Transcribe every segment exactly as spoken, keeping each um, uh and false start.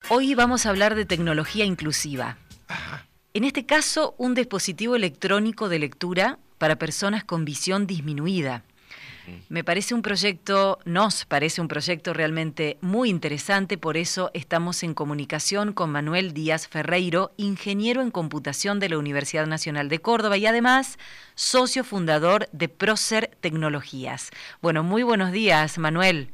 Hoy vamos a hablar de tecnología inclusiva. Ajá. En este caso, un dispositivo electrónico de lectura para personas con visión disminuida. Me parece un proyecto, nos parece un proyecto realmente muy interesante, por eso estamos en comunicación con Manuel Díaz Ferreiro, ingeniero en computación de la Universidad Nacional de Córdoba y además socio fundador de Procer Tecnologías. Bueno, muy buenos días, Manuel.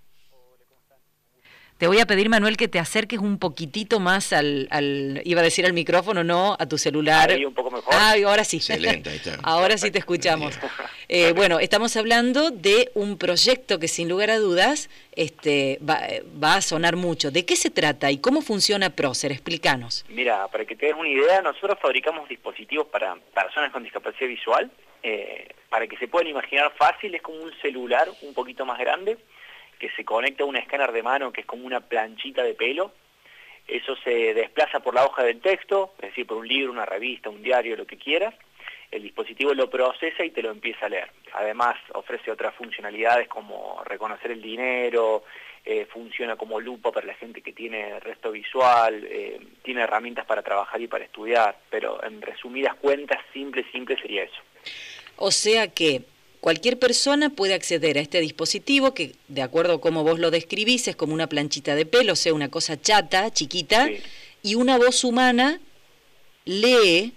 Te voy a pedir, Manuel, que te acerques un poquitito más al, al, iba a decir al micrófono, no, a tu celular. Ahí un poco mejor. Ah, ahora sí. Excelente, ahí está. Ahora sí te escuchamos. Eh, bueno, estamos hablando de un proyecto que sin lugar a dudas este, va, va a sonar mucho. ¿De qué se trata y cómo funciona Procer? Explícanos. Mira, para que te des una idea, nosotros fabricamos dispositivos para personas con discapacidad visual. Eh, para que se puedan imaginar fácil, es como un celular un poquito más grande, que se conecta a un escáner de mano que es como una planchita de pelo. Eso se desplaza por la hoja del texto, es decir, por un libro, una revista, un diario, lo que quieras. El dispositivo lo procesa y te lo empieza a leer. Además, ofrece otras funcionalidades como reconocer el dinero, eh, funciona como lupa para la gente que tiene resto visual, eh, tiene herramientas para trabajar y para estudiar, pero en resumidas cuentas, simple, simple sería eso. O sea que cualquier persona puede acceder a este dispositivo que, de acuerdo a cómo vos lo describís, es como una planchita de pelo, o sea, una cosa chata, chiquita, sí. Y una voz humana lee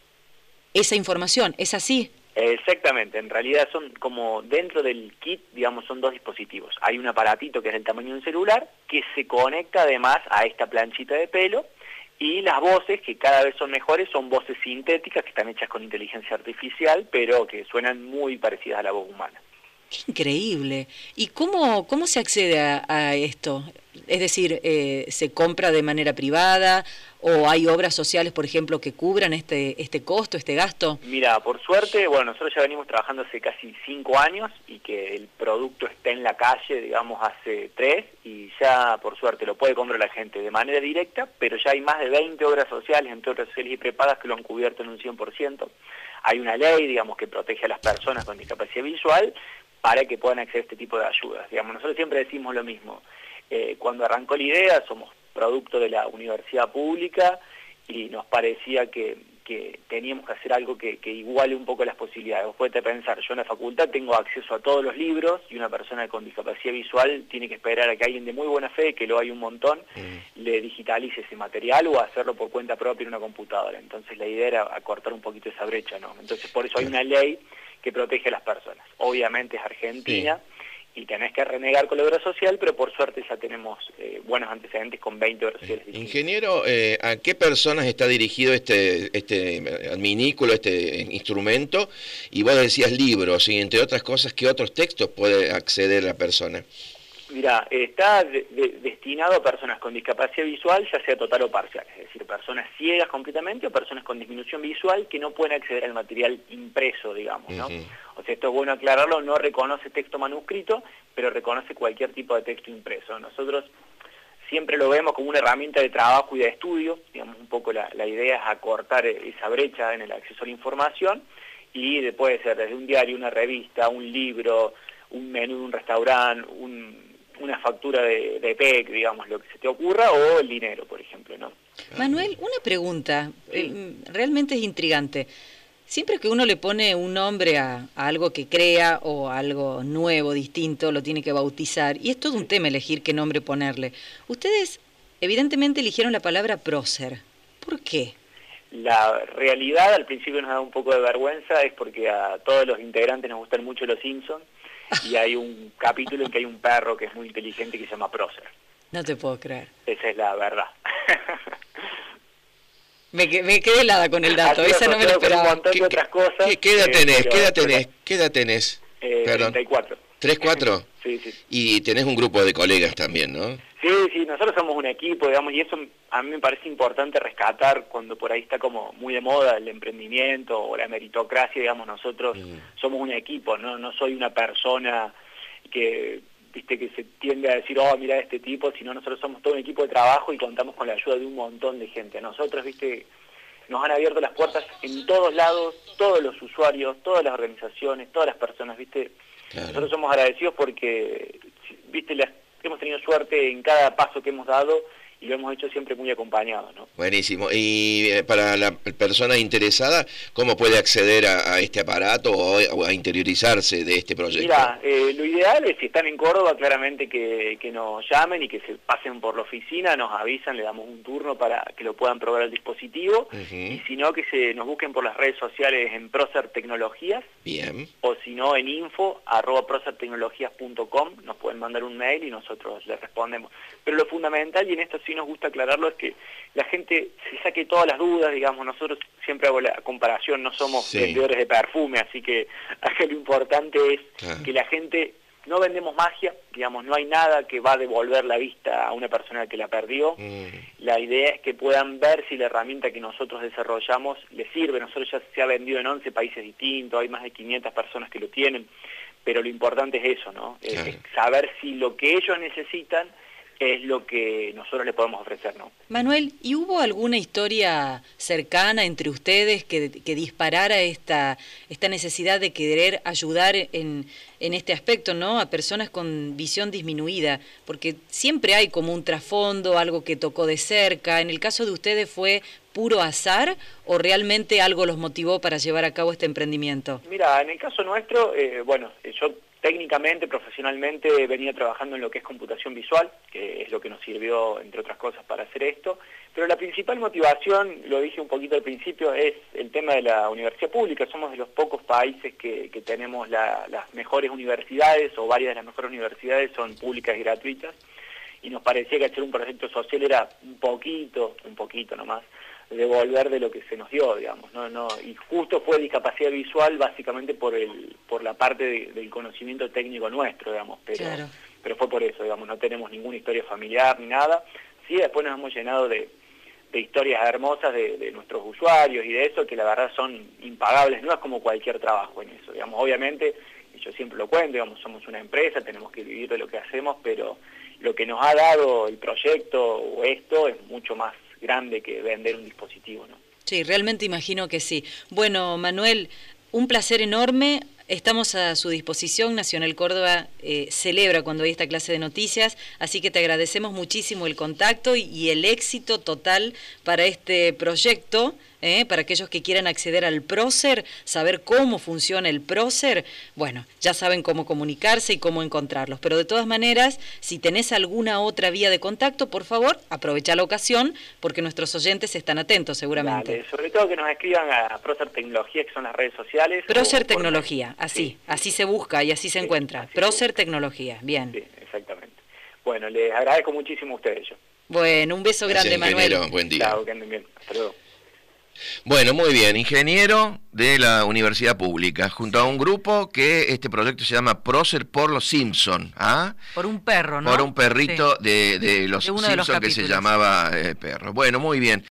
esa información. ¿Es así? Exactamente. En realidad son como dentro del kit, digamos, son dos dispositivos. Hay un aparatito que es del tamaño de un celular que se conecta además a esta planchita de pelo. Y las voces, que cada vez son mejores, son voces sintéticas que están hechas con inteligencia artificial, pero que suenan muy parecidas a la voz humana. ¡Qué increíble! ¿Y cómo, cómo se accede a, a esto? Es decir, eh, ¿se compra de manera privada o hay obras sociales, por ejemplo, que cubran este, este costo, este gasto? Mira, por suerte, bueno, nosotros ya venimos trabajando hace casi cinco años y que el producto está en la calle, digamos, hace tres, y ya, por suerte, lo puede comprar la gente de manera directa, pero ya hay más de veinte obras sociales, entre obras sociales y prepagas, que lo han cubierto en un cien por ciento. Hay una ley, digamos, que protege a las personas con discapacidad visual para que puedan acceder a este tipo de ayudas. Digamos, nosotros siempre decimos lo mismo. Eh, cuando arrancó la idea, somos producto de la universidad pública y nos parecía que, que teníamos que hacer algo que, que iguale un poco las posibilidades. Vos podés pensar, yo en la facultad tengo acceso a todos los libros y una persona con discapacidad visual tiene que esperar a que alguien de muy buena fe, que lo hay un montón, mm. le digitalice ese material o hacerlo por cuenta propia en una computadora. Entonces la idea era acortar un poquito esa brecha, ¿no? Entonces por eso hay una ley que protege a las personas. Obviamente es Argentina, sí, y tenés que renegar con la obra social, pero por suerte ya tenemos eh, buenos antecedentes con veinte obras sociales. Ingeniero, eh, ¿a qué personas está dirigido este, este adminículo, este instrumento? Y vos decías libros, y entre otras cosas, ¿qué otros textos puede acceder la persona? Mira, está de, de, destinado a personas con discapacidad visual, ya sea total o parcial, es decir, personas ciegas completamente o personas con disminución visual que no pueden acceder al material impreso, digamos, ¿no? Uh-huh. O sea, esto es bueno aclararlo, no reconoce texto manuscrito, pero reconoce cualquier tipo de texto impreso. Nosotros siempre lo vemos como una herramienta de trabajo y de estudio, digamos, un poco la, la idea es acortar esa brecha en el acceso a la información, y puede ser desde un diario, una revista, un libro, un menú de un restaurante, un... una factura de, de P E C, digamos, lo que se te ocurra, o el dinero, por ejemplo, ¿no? Manuel, una pregunta, sí. eh, realmente es intrigante. Siempre que uno le pone un nombre a, a algo que crea o a algo nuevo, distinto, lo tiene que bautizar, y es todo un tema elegir qué nombre ponerle. Ustedes evidentemente eligieron la palabra Procer. ¿Por qué? La realidad, al principio nos da un poco de vergüenza, es porque a todos los integrantes nos gustan mucho los Simpsons, y hay un capítulo en que hay un perro que es muy inteligente que se llama Procer. No te puedo creer. Esa es la verdad. me, me quedé helada con el dato, esa no me lo esperaba. Un montón de ¿Qué, otras cosas. ¿Qué, qué edad tenés? Eh, ¿Qué edad pero, tenés? ¿Qué edad tenés? Eh, treinta y cuatro. ¿tres, cuatro? Sí, sí. Y tenés un grupo de colegas también, ¿no? Sí, sí, nosotros somos un equipo, digamos, y eso a mí me parece importante rescatar cuando por ahí está como muy de moda el emprendimiento o la meritocracia, digamos, nosotros mm. somos un equipo, no no soy una persona que, viste, que se tiende a decir, oh, mira este tipo, sino nosotros somos todo un equipo de trabajo y contamos con la ayuda de un montón de gente. Nosotros, viste, nos han abierto las puertas en todos lados, todos los usuarios, todas las organizaciones, todas las personas, viste. Claro. Nosotros somos agradecidos porque, viste, las, hemos tenido suerte en cada paso que hemos dado y lo hemos hecho siempre muy acompañado, ¿no? Buenísimo. Y eh, para la persona interesada, ¿cómo puede acceder a, a este aparato o, o a interiorizarse de este proyecto? Mira, eh, lo ideal es, si están en Córdoba, claramente que, que nos llamen y que se pasen por la oficina, nos avisan, le damos un turno para que lo puedan probar al dispositivo, uh-huh. y si no, que se nos busquen por las redes sociales en Procer Tecnologías. Bien. O si no, en info arroba procer tecnologías punto com, nos pueden mandar un mail y nosotros les respondemos. Pero lo fundamental, y en esto sí nos gusta aclararlo, es que la gente se saque todas las dudas, digamos. Nosotros siempre hago la comparación, no somos sí. vendedores de perfume, así que acá lo importante es ah. que la gente, no vendemos magia, digamos, no hay nada que va a devolver la vista a una persona que la perdió. Mm. La idea es que puedan ver si la herramienta que nosotros desarrollamos les sirve. Nosotros ya se ha vendido en once países distintos, hay más de quinientas personas que lo tienen, pero lo importante es eso, ¿no? Claro. Es saber si lo que ellos necesitan es lo que nosotros le podemos ofrecer, ¿no? Manuel, ¿y hubo alguna historia cercana entre ustedes que, que disparara esta, esta necesidad de querer ayudar en, en este aspecto, ¿no? A personas con visión disminuida, porque siempre hay como un trasfondo, algo que tocó de cerca. ¿En el caso de ustedes fue puro azar o realmente algo los motivó para llevar a cabo este emprendimiento? Mira, en el caso nuestro, eh, bueno, yo técnicamente, profesionalmente, venía trabajando en lo que es computación visual, que es lo que nos sirvió, entre otras cosas, para hacer esto. Pero la principal motivación, lo dije un poquito al principio, es el tema de la universidad pública. Somos de los pocos países que, que tenemos la, las mejores universidades, o varias de las mejores universidades son públicas y gratuitas, y nos parecía que hacer un proyecto social era un poquito, un poquito nomás, devolver de lo que se nos dio, digamos, no, no, y justo fue discapacidad visual básicamente por el, por la parte de, del conocimiento técnico nuestro, digamos, pero, claro. pero fue por eso, digamos, no tenemos ninguna historia familiar ni nada. Sí, después nos hemos llenado de, de historias hermosas de, de nuestros usuarios y de eso, que la verdad son impagables, no es como cualquier trabajo en eso, digamos, obviamente, y yo siempre lo cuento, digamos, somos una empresa, tenemos que vivir de lo que hacemos, pero lo que nos ha dado el proyecto o esto es mucho más grande que vender un dispositivo, ¿no? Sí, realmente imagino que sí. Bueno, Manuel, un placer enorme. Estamos a su disposición. Nacional Córdoba eh, celebra cuando hay esta clase de noticias, así que te agradecemos muchísimo el contacto y, y el éxito total para este proyecto, eh, para aquellos que quieran acceder al Procer, saber cómo funciona el Procer. Bueno, ya saben cómo comunicarse y cómo encontrarlos, pero de todas maneras, si tenés alguna otra vía de contacto, por favor, aprovecha la ocasión, porque nuestros oyentes están atentos seguramente. Dale, sobre todo que nos escriban a Procer Tecnología, que son las redes sociales. Procer Tecnología. Así, sí, así se busca y así se sí, encuentra. Así Procer Tecnología, bien. Sí, exactamente. Bueno, les agradezco muchísimo a ustedes. Yo. Bueno, un beso grande, Manuel. Ingeniero, buen día. Chao, que anden bien. Hasta luego. Bueno, muy bien, ingeniero de la Universidad Pública, junto a un grupo que este proyecto se llama Procer por los Simpson, ¿ah? Por un perro, ¿no? Por un perrito sí. de, de los de Simpson que se llamaba eh, perro. Bueno, muy bien.